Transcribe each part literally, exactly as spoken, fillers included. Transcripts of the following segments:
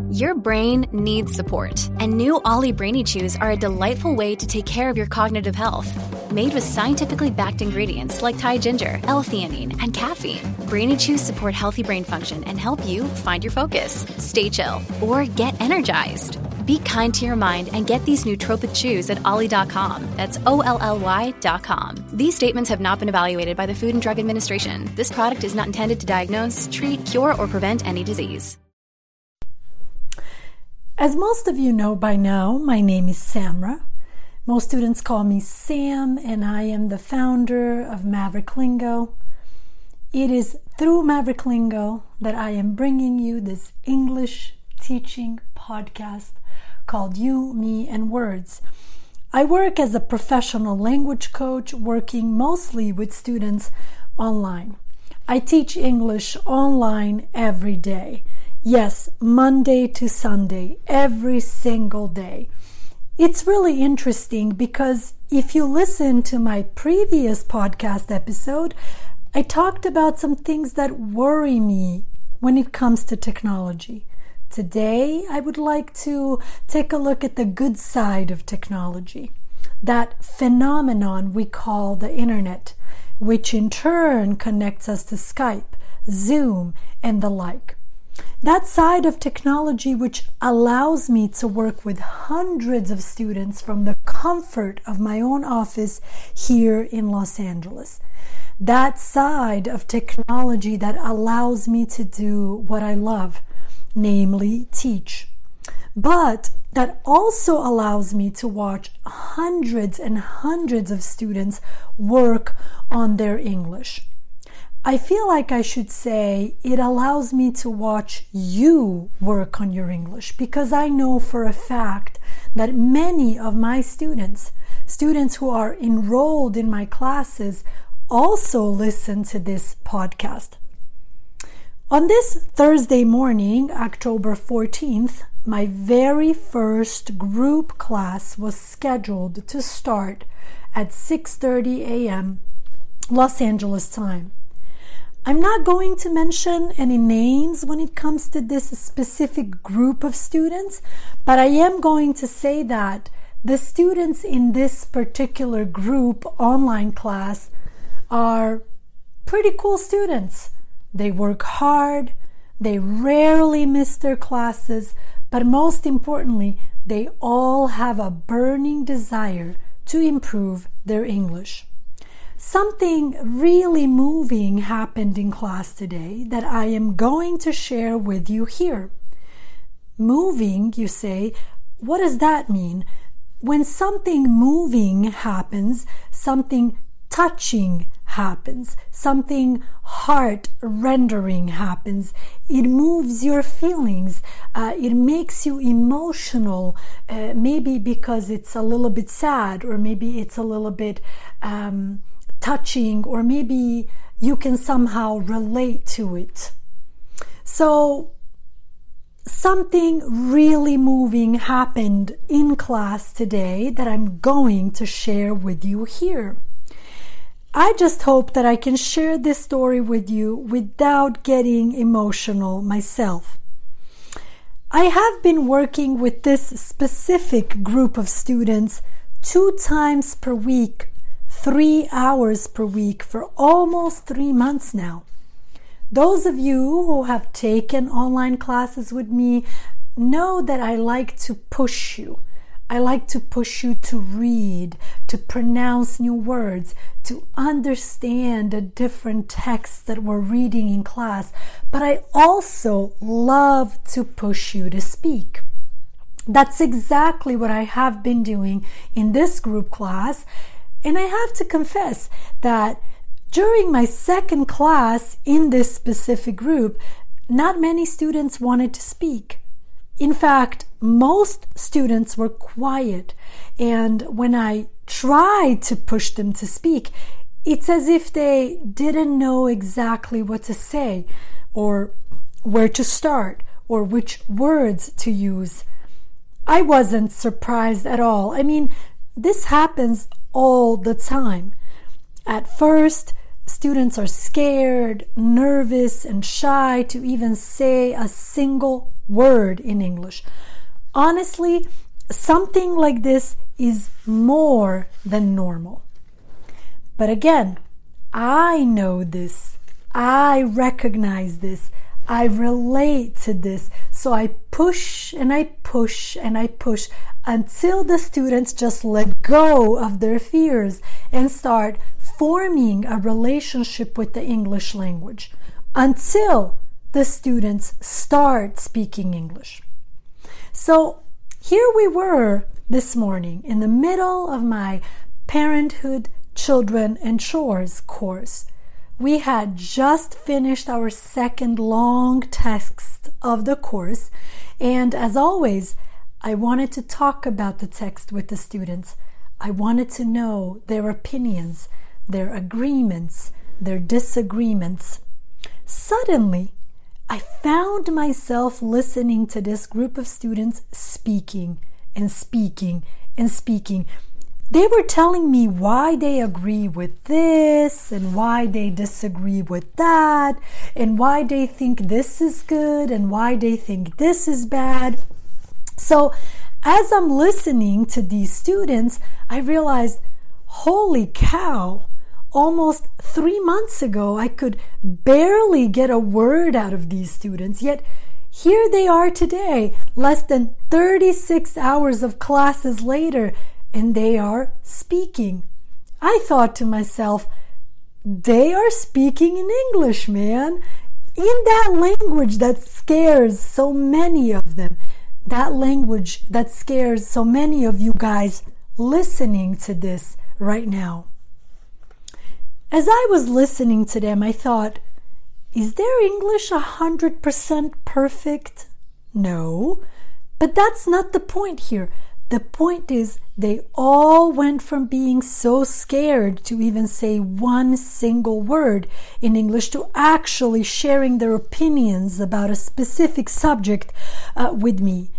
Your brain needs support, and new Ollie Brainy Chews are a delightful way to take care of your cognitive health. Made with scientifically backed ingredients like Thai ginger, L-theanine, and caffeine, Brainy Chews support healthy brain function and help you find your focus, stay chill, or get energized. Be kind to your mind and get these nootropic chews at ollie dot com. That's O L L Y dot com. These statements have not been evaluated by the Food and Drug Administration. This product is not intended to diagnose, treat, cure, or prevent any disease. As most of you know by now, my name is Samra. Most students call me Sam, and I am the founder of Maverick Lingo. It is through Maverick Lingo that I am bringing you this English teaching podcast called You, Me, and Words. I work as a professional language coach, working mostly with students online. I teach English online every day. Yes, Monday to Sunday, every single day. It's really interesting because if you listen to my previous podcast episode, I talked about some things that worry me when it comes to technology. Today, I would like to take a look at the good side of technology, that phenomenon we call the internet, which in turn connects us to Skype, Zoom, and the like. That side of technology which allows me to work with hundreds of students from the comfort of my own office here in Los Angeles. That side of technology that allows me to do what I love, namely teach. But that also allows me to watch hundreds and hundreds of students work on their English. I feel like I should say it allows me to watch you work on your English, because I know for a fact that many of my students, students who are enrolled in my classes, also listen to this podcast. On this Thursday morning, October fourteenth, my very first group class was scheduled to start at six thirty a.m. Los Angeles time. I'm not going to mention any names when it comes to this specific group of students, but I am going to say that the students in this particular group online class are pretty cool students. They work hard, they rarely miss their classes, but most importantly, they all have a burning desire to improve their English. Something really moving happened in class today that I am going to share with you here. Moving, you say, what does that mean? When something moving happens, something touching happens, something heart-rendering happens. It moves your feelings. Uh, it makes you emotional, uh, maybe because it's a little bit sad, or maybe it's a little bit um, touching, or maybe you can somehow relate to it. So something really moving happened in class today that I'm going to share with you here. I just hope that I can share this story with you without getting emotional myself. I have been working with this specific group of students two times per week, three hours per week for almost three months now. Those of you who have taken online classes with me know that I like to push you. I like to push you to read, to pronounce new words, to understand the different texts that we're reading in class. But I also love to push you to speak. That's exactly what I have been doing in this group class. And I have to confess that during my second class in this specific group, not many students wanted to speak. In fact, most students were quiet, and when I tried to push them to speak, it's as if they didn't know exactly what to say, or where to start, or which words to use. I wasn't surprised at all. I mean, this happens all the time. At first, students are scared, nervous, and shy to even say a single word in English. Honestly, something like this is more than normal. But again, I know this. I recognize this. I relate to this. So I push and I push and I push until the students just let go of their fears and start forming a relationship with the English language, until the students start speaking English. So here we were this morning in the middle of my Parenthood, Children, and Chores course. We had just finished our second long text of the course, and as always, I wanted to talk about the text with the students. I wanted to know their opinions, their agreements, their disagreements. Suddenly, I found myself listening to this group of students speaking and speaking and speaking. They were telling me why they agree with this and why they disagree with that and why they think this is good and why they think this is bad. So as I'm listening to these students, I realized, holy cow, almost three months ago, I could barely get a word out of these students, yet here they are today, less than thirty-six hours of classes later, and they are speaking. I thought to myself, they are speaking in English, man, in that language that scares so many of them, that language that scares so many of you guys listening to this right now. As I was listening to them, I thought, is their English one hundred percent perfect? No, but that's not the point here. The point is, they all went from being so scared to even say one single word in English to actually sharing their opinions about a specific subject uh, with me.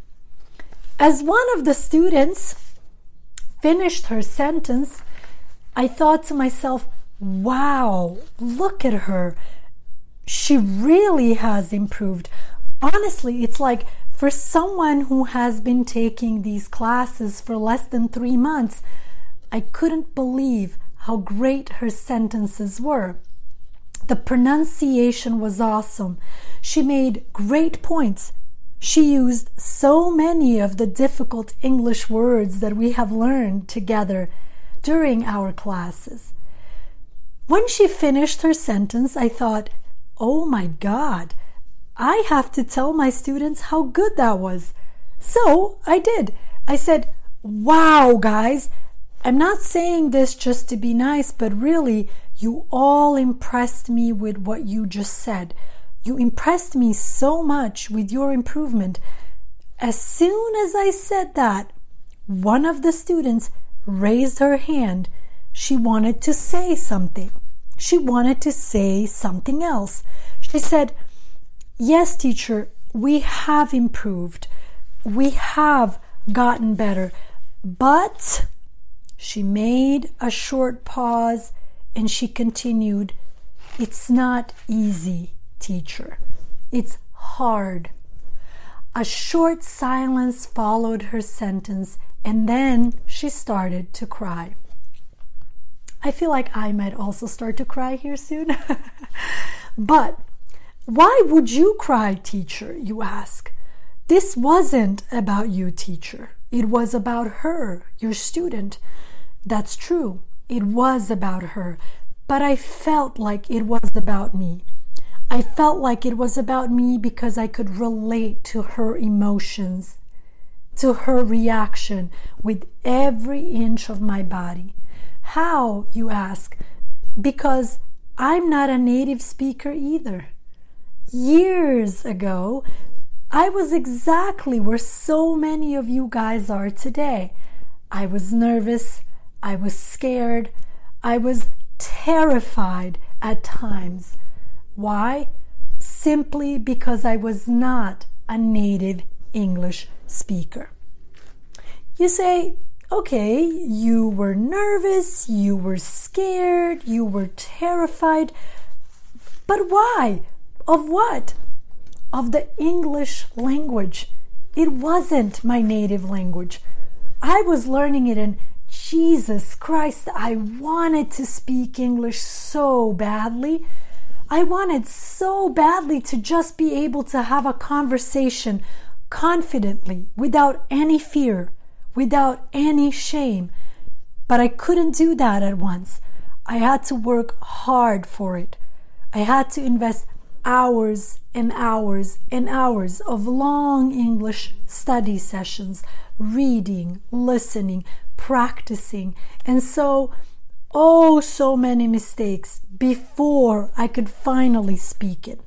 As one of the students finished her sentence, I thought to myself, wow, look at her. She really has improved. Honestly, it's like for someone who has been taking these classes for less than three months, I couldn't believe how great her sentences were. The pronunciation was awesome. She made great points. She used so many of the difficult English words that we have learned together during our classes. When she finished her sentence, I thought, oh my God, I have to tell my students how good that was. So I did. I said, wow, guys, I'm not saying this just to be nice, but really, you all impressed me with what you just said. You impressed me so much with your improvement. As soon as I said that, one of the students raised her hand. She wanted to say something. She wanted to say something else. She said, yes, teacher, we have improved. We have gotten better. But she made a short pause and she continued, it's not easy, teacher. It's hard. A short silence followed her sentence, and then she started to cry. I feel like I might also start to cry here soon. But why would you cry, teacher, you ask? This wasn't about you, teacher. It was about her, your student. That's true. It was about her. But I felt like it was about me. I felt like it was about me because I could relate to her emotions, to her reaction with every inch of my body. How, you ask? Because I'm not a native speaker either. Years ago, I was exactly where so many of you guys are today. I was nervous, I was scared, I was terrified at times. Why? Simply because I was not a native English speaker. You say, okay, you were nervous, you were scared, you were terrified, but why? Of what? of the English language. It wasn't my native language. I was learning it, and Jesus Christ, I wanted to speak English so badly. I wanted so badly to just be able to have a conversation confidently, without any fear, without any shame. But I couldn't do that at once. I had to work hard for it. I had to invest hours and hours and hours of long English study sessions, reading, listening, practicing, and so, oh, so many mistakes before I could finally speak it.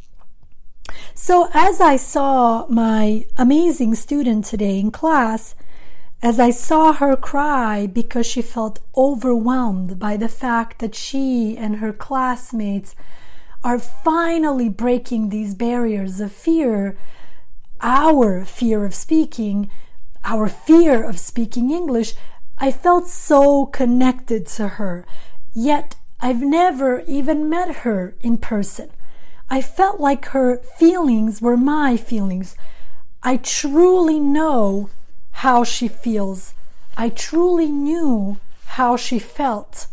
So as I saw my amazing student today in class, as I saw her cry because she felt overwhelmed by the fact that she and her classmates are finally breaking these barriers of fear, our fear of speaking, our fear of speaking English, I felt so connected to her. Yet I've never even met her in person. I felt like her feelings were my feelings. I truly know how she feels. I truly knew how she felt.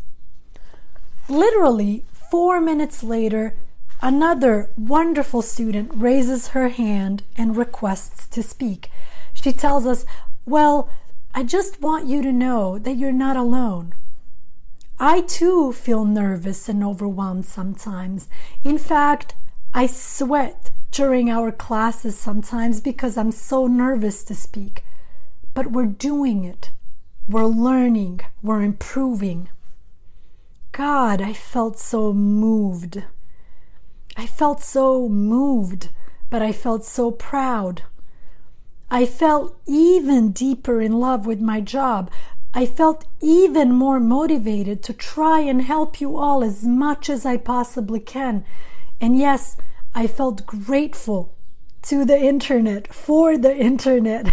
Literally, four minutes later, another wonderful student raises her hand and requests to speak. She tells us, well, I just want you to know that you're not alone. I too feel nervous and overwhelmed sometimes. In fact, I sweat during our classes sometimes because I'm so nervous to speak. But we're doing it. We're learning. We're improving. God, I felt so moved. I felt so moved, but I felt so proud. I felt even deeper in love with my job. I felt even more motivated to try and help you all as much as I possibly can. And yes, I felt grateful to the internet, for the internet.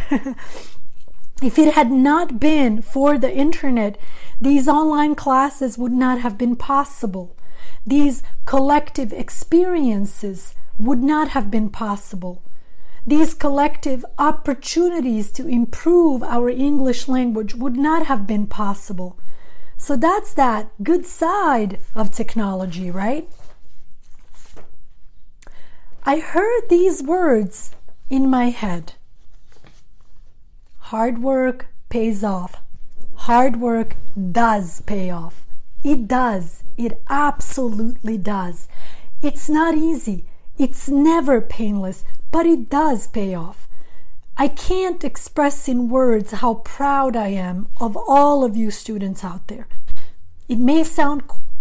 If it had not been for the internet, these online classes would not have been possible. These collective experiences would not have been possible. These collective opportunities to improve our English language would not have been possible. So that's that good side of technology, right? I heard these words in my head. Hard work pays off. Hard work does pay off. It does. It absolutely does. It's not easy. It's never painless, but it does pay off. I can't express in words how proud I am of all of you students out there. It may sound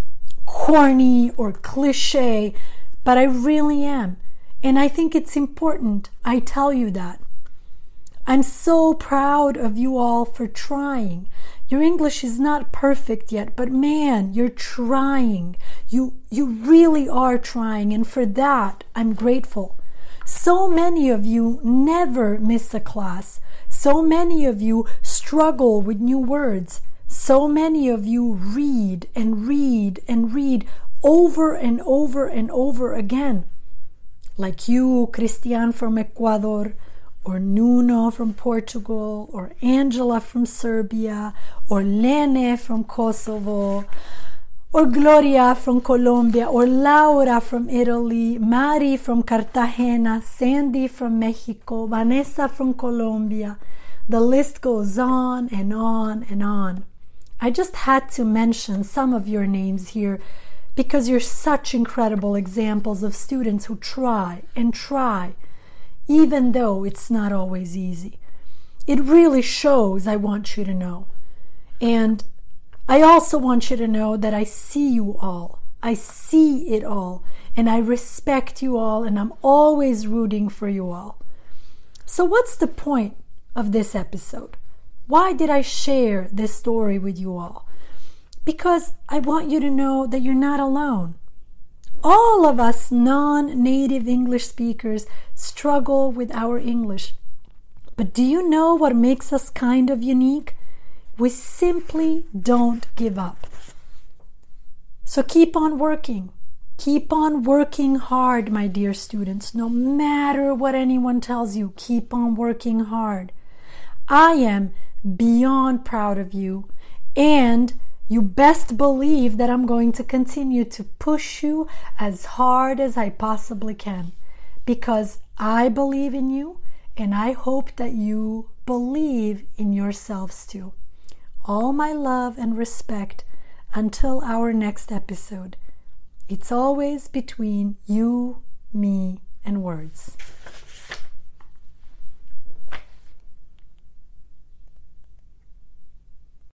corny or cliche, but I really am. And I think it's important I tell you that. I'm so proud of you all for trying. Your English is not perfect yet, but man, you're trying. You, you really are trying, and for that, I'm grateful. So many of you never miss a class. So many of you struggle with new words. So many of you read and read and read over and over and over again. Like you, Christian from Ecuador, or Nuno from Portugal, or Angela from Serbia, or Lene from Kosovo, or Gloria from Colombia, or Laura from Italy, Mari from Cartagena, Sandy from Mexico, Vanessa from Colombia. The list goes on and on and on. I just had to mention some of your names here because you're such incredible examples of students who try and try, even though it's not always easy. It really shows, I want you to know. And I also want you to know that I see you all. I see it all. And I respect you all. And I'm always rooting for you all. So what's the point of this episode? Why did I share this story with you all? Because I want you to know that you're not alone. All of us non-native English speakers struggle with our English. But do you know what makes us kind of unique? We simply don't give up. So keep on working. Keep on working hard, my dear students. No matter what anyone tells you, keep on working hard. I am beyond proud of you, and you best believe that I'm going to continue to push you as hard as I possibly can, because I believe in you, and I hope that you believe in yourselves too. All my love and respect until our next episode. It's always between you, me, and words.